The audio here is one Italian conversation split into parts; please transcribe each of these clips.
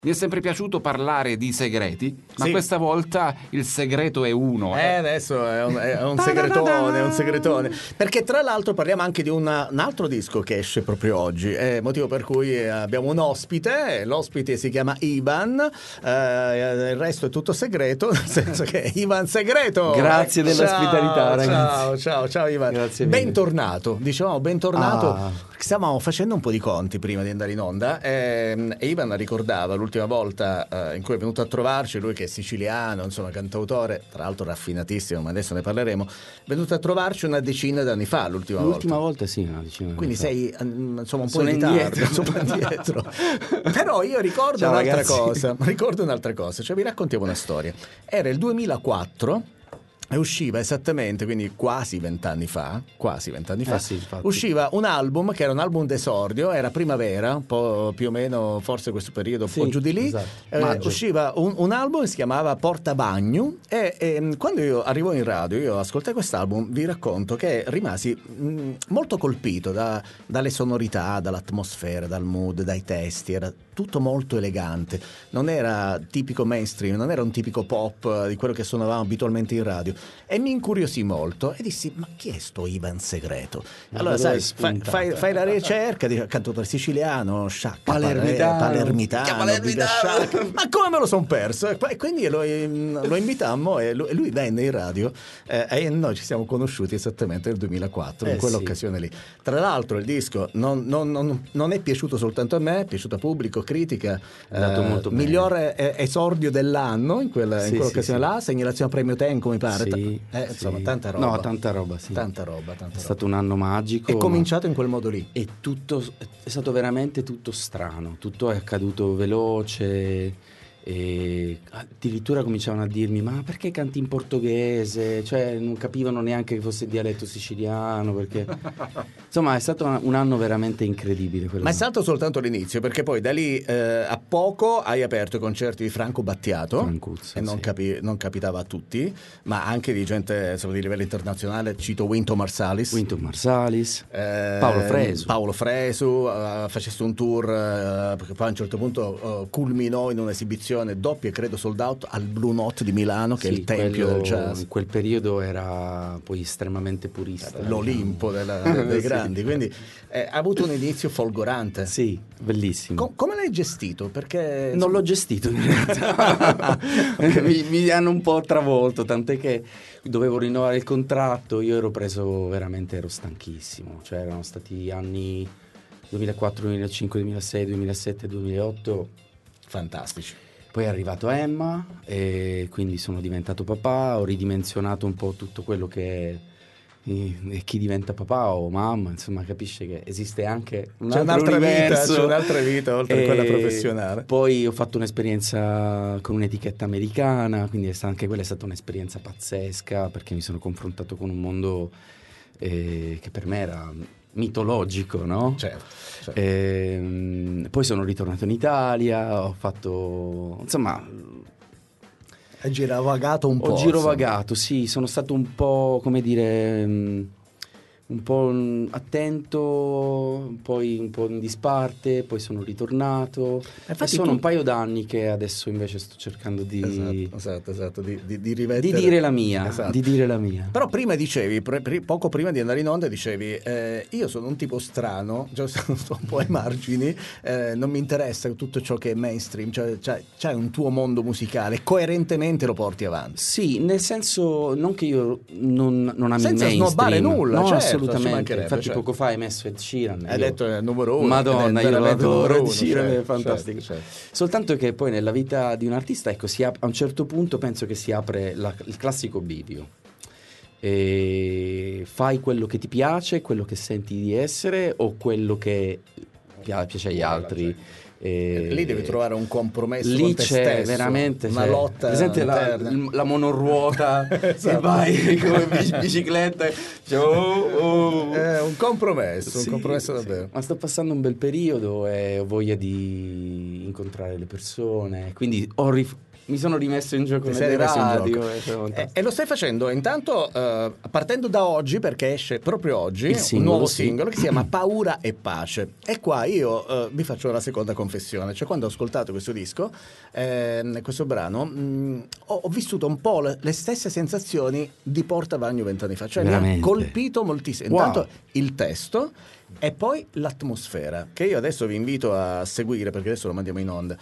Mi è sempre piaciuto parlare di segreti, ma Sì. questa volta il segreto è uno. Adesso è un segretone. Perché tra l'altro parliamo anche di un altro disco che esce proprio oggi, motivo per cui abbiamo un ospite, l'ospite si chiama Ivan, il resto è tutto segreto, nel senso che è Ivan Segreto. Grazie dell'ospitalità, ragazzi. Ciao Ivan. Grazie mille. Bentornato, dicevamo bentornato. Stavamo facendo un po' di conti prima di andare in onda e Ivan ricordava l'ultima volta in cui è venuto a trovarci, lui che è siciliano, insomma cantautore, tra l'altro raffinatissimo, ma adesso ne parleremo, è venuto a trovarci una decina d'anni fa l'ultima volta sì, una decina. Quindi sei insomma un po' Sono in ritardo, indietro. insomma, indietro. Però io ricordo Ciao, un'altra ragazzi. cosa, cioè vi raccontiamo una storia. Era il 2004 e usciva esattamente, quindi quasi 20 anni fa, sì, infatti. usciva un album che era un album d'esordio, era primavera, un po' più o meno, forse questo periodo, un po' giù di lì. Esatto. Usciva un album che si chiamava Porta Bagno e quando io arrivo in radio, io ascoltai quest'album, vi racconto che rimasi molto colpito dalle sonorità, dall'atmosfera, dal mood, dai testi, era tutto molto elegante, non era tipico mainstream, non era un tipico pop di quello che suonavamo abitualmente in radio, e mi incuriosì molto e dissi: ma chi è sto Ivan Segreto? Allora sai, fai la ricerca, dici, cantautore siciliano, sciacca, palermitano, Biga Sciacca. Ma come me lo son perso? E quindi lo invitammo e lui venne in radio e noi ci siamo conosciuti esattamente nel 2004 in quell'occasione lì. Tra l'altro il disco non è piaciuto soltanto a me, è piaciuto a pubblico, critica, migliore esordio dell'anno in quell'occasione là, segnalazione a premio Tenco mi pare. Insomma, tanta roba. No, tanta roba, sì. Tanta roba. È stato un anno magico. È cominciato in quel modo lì. È stato veramente tutto strano, tutto è accaduto veloce. E addirittura cominciavano a dirmi: ma perché canti in portoghese? Cioè non capivano neanche che fosse dialetto siciliano, perché insomma è stato un anno veramente incredibile quello. Ma è stato soltanto l'inizio, perché poi da lì a poco hai aperto i concerti di Franco Battiato, Francuzzo, e non capitava a tutti, ma anche di gente insomma, di livello internazionale. Cito Wynton Marsalis, Paolo Fresu, facesse un tour perché poi a un certo punto culminò in un'esibizione doppia, credo sold out, al Blue Note di Milano, che è il tempio del jazz. In quel periodo era poi estremamente purista, l'Olimpo dei grandi, quindi ha avuto un inizio folgorante. Sì, bellissimo. Come l'hai gestito? Perché non l'ho gestito in realtà. mi hanno un po' travolto, tant'è che dovevo rinnovare il contratto, io ero stanchissimo, cioè erano stati anni 2004, 2005, 2006, 2007, 2008 fantastici. Poi è arrivato Emma e quindi sono diventato papà, ho ridimensionato un po' tutto quello che è chi diventa papà o mamma, insomma capisce che esiste anche un'altra vita oltre a quella professionale. Poi ho fatto un'esperienza con un'etichetta americana, quindi anche quella è stata un'esperienza pazzesca, perché mi sono confrontato con un mondo che per me era mitologico, no? Certo. Poi sono ritornato in Italia, ho fatto, insomma, hai girovagato un po'. Ho girovagato, sì, sono stato un po', come dire, un po' attento, poi un po' in disparte, poi sono ritornato. E sono un paio d'anni che adesso invece sto cercando di esatto, di rivedere, di dire la mia, esatto. Di dire la mia. Però prima dicevi, poco prima di andare in onda dicevi io sono un tipo strano, cioè sto un po' ai margini, non mi interessa tutto ciò che è mainstream, cioè c'hai un tuo mondo musicale, coerentemente lo porti avanti. Sì, nel senso, non che io non ami senza mainstream, snobbare nulla, no, certo, assolutamente. Infatti certo. Poco fa hai messo Ed Sheeran. Hai detto è il numero uno. Madonna, io lo adoro. Ed Sheeran è fantastico. Certo. Soltanto che poi nella vita di un artista, ecco, a un certo punto penso che si apre il classico bivio. E fai quello che ti piace, quello che senti di essere, o quello che piace agli altri. Lì devi trovare un compromesso lì con te c'è stesso, veramente una lotta presente la monoruota esatto. E vai come bicicletta, un compromesso, sì, un compromesso davvero. Sì. Ma sto passando un bel periodo e ho voglia di incontrare le persone, quindi mi sono rimesso in gioco nelle radio e lo stai facendo intanto partendo da oggi, perché esce proprio oggi un nuovo singolo che si chiama Paura e Pace, e qua io vi faccio la seconda conferma. confessione, cioè quando ho ascoltato questo disco, questo brano, ho vissuto un po' le stesse sensazioni di Porta Bagno 20 anni fa, cioè mi ha colpito moltissimo. Wow. Intanto il testo e poi l'atmosfera, che io adesso vi invito a seguire perché adesso lo mandiamo in onda.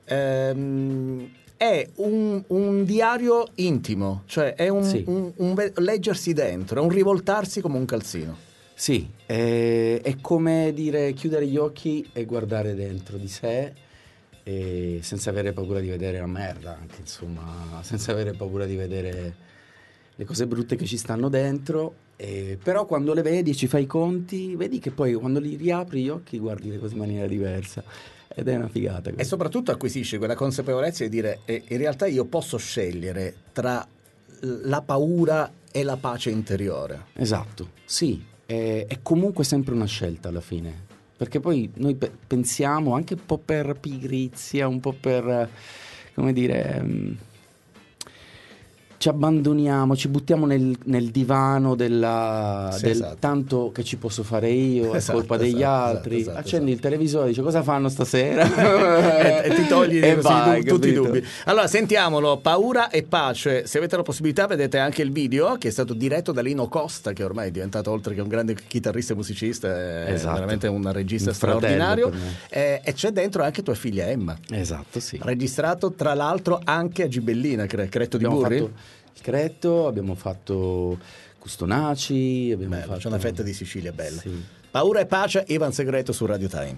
È un diario intimo, cioè è un leggersi dentro, è un rivoltarsi come un calzino. Sì, è come dire chiudere gli occhi e guardare dentro di sé, e senza avere paura di vedere la merda, anche insomma, senza avere paura di vedere le cose brutte che ci stanno dentro, però quando le vedi e ci fai i conti, vedi che poi quando li riapri gli occhi guardi le cose in maniera diversa, ed è una figata. E soprattutto acquisisci quella consapevolezza di dire in realtà io posso scegliere tra la paura e la pace interiore. Esatto, sì, è comunque sempre una scelta alla fine, perché poi noi pensiamo anche un po' per pigrizia, un po' per, come dire, ci abbandoniamo, ci buttiamo nel divano del tanto che ci posso fare io, è colpa degli altri. Accendi il televisore e dice cosa fanno stasera e ti togli tutti i dubbi. Capito? Allora sentiamolo, Paura e Pace. Se avete la possibilità vedete anche il video che è stato diretto da Lino Costa, che ormai è diventato, oltre che un grande chitarrista e musicista, è veramente un regista straordinario, e c'è dentro anche tua figlia Emma. Esatto, sì. Registrato tra l'altro anche a Gibellina, Cretto di Burri. Il Cretto, abbiamo fatto Custonaci, fatto... c'è una fetta di Sicilia bella. Sì. Paura e Pace, Ivan Segreto su Radio Time.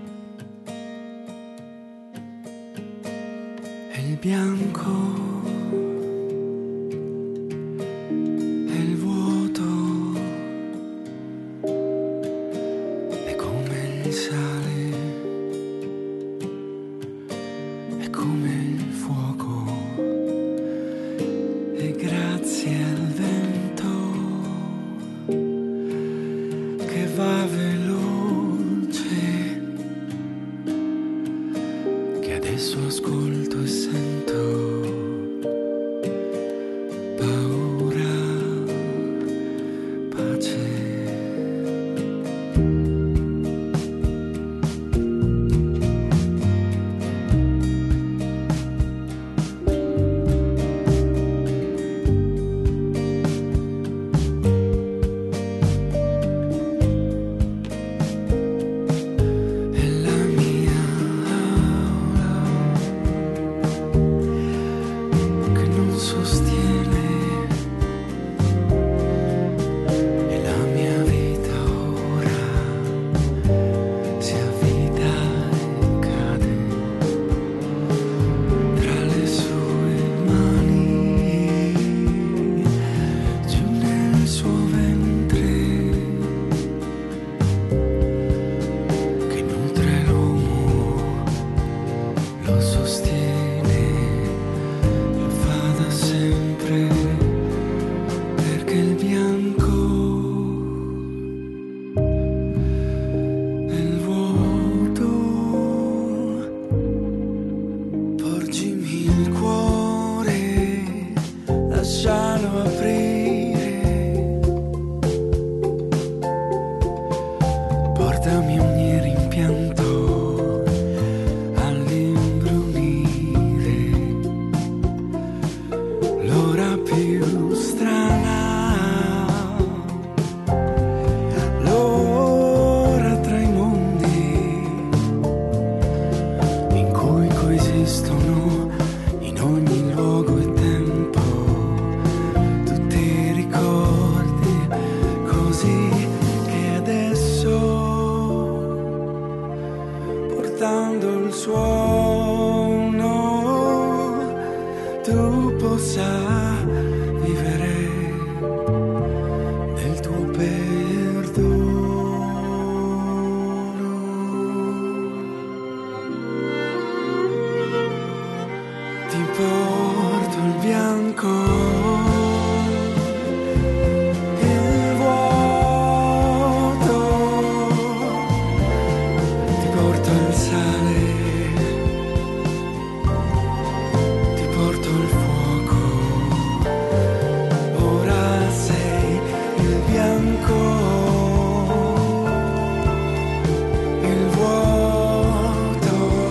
È il bianco, è il vuoto, è come il sale, è come il fuoco. E grazie al vento che va veloce, che adesso ascolto e sento paura, pace. Il vuoto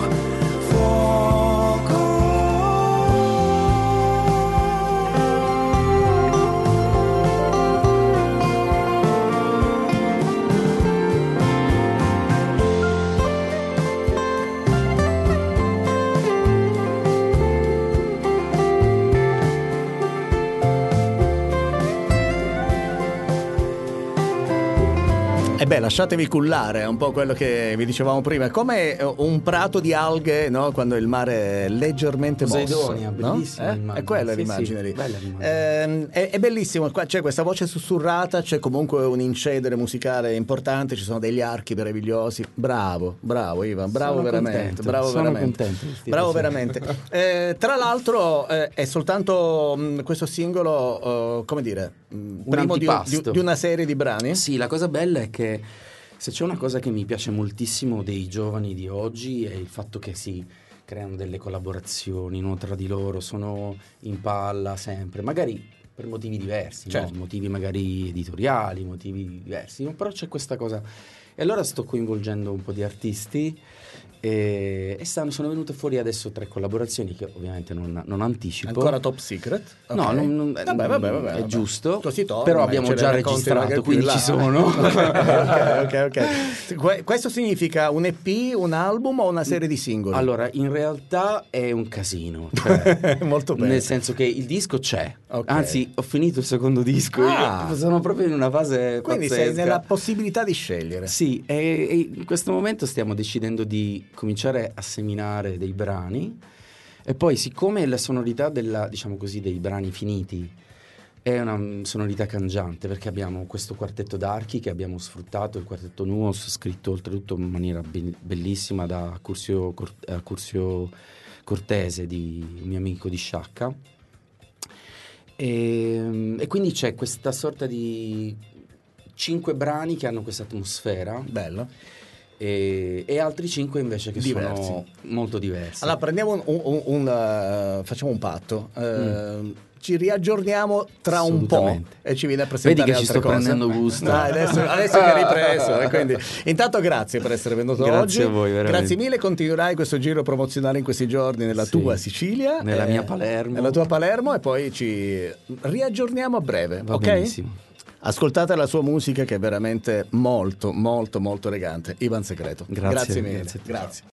Beh, lasciatevi cullare, è un po' quello che vi dicevamo prima, è come un prato di alghe, no? Quando il mare è leggermente mosso. Poseidonia, no? bellissima l'immagine. È quella Sì, l'immagine sì, lì. bella l'immagine. È bellissimo, qua c'è questa voce sussurrata, c'è comunque un incedere musicale importante, ci sono degli archi meravigliosi. Bravo Ivan, bravo Sono veramente, contento, bravo sono veramente. contento che stia Bravo piacendo. veramente. Tra l'altro è soltanto questo singolo, come dire, primo antipasto. di una serie di brani? Sì, la cosa bella è che se c'è una cosa che mi piace moltissimo dei giovani di oggi è il fatto che si creano delle collaborazioni, no, tra di loro, sono in palla sempre, magari per motivi diversi, Certo. no? Motivi magari editoriali, motivi diversi, no? Però c'è questa cosa. E allora sto coinvolgendo un po' di artisti e sono venute fuori adesso 3 collaborazioni che ovviamente non anticipo. Ancora top secret? No, Ok. Vabbè. è giusto, Così torna, però abbiamo ce le già racconti magari registrato, più in quindi là. ci sono. Ok. Questo significa un EP, un album o una serie di singoli? Allora, in realtà è un casino, cioè, Molto bene. nel senso che il disco c'è, Ok. anzi ho finito il secondo disco, Ah. io sono proprio in una fase Quindi pazzesca. sei nella possibilità di scegliere. Sì, e in questo momento stiamo decidendo di cominciare a seminare dei brani e poi siccome la sonorità diciamo così, dei brani finiti è una sonorità cangiante perché abbiamo questo quartetto d'archi che abbiamo sfruttato, il quartetto Nuos, scritto oltretutto in maniera bellissima da Curzio Cortese, un mio amico di Sciacca, e quindi c'è questa sorta di 5 brani che hanno questa atmosfera Bello. e altri 5 invece che Diversi. sono molto diversi. Allora prendiamo facciamo un patto. Ci riaggiorniamo tra un po' Assolutamente. e ci viene a presentare Vedi che ci altre sto cose. prendendo gusto. Dai, adesso che hai ripreso. Quindi, intanto grazie per essere venuto Grazie oggi. a voi, veramente. Grazie mille, continuerai questo giro promozionale in questi giorni nella Sì. tua Sicilia. Nella mia Palermo. Nella tua Palermo e poi ci riaggiorniamo a breve. Va ok? benissimo. Ascoltate la sua musica che è veramente molto, molto, molto elegante. Ivan Secreto. Grazie, mille. grazie a te. Grazie.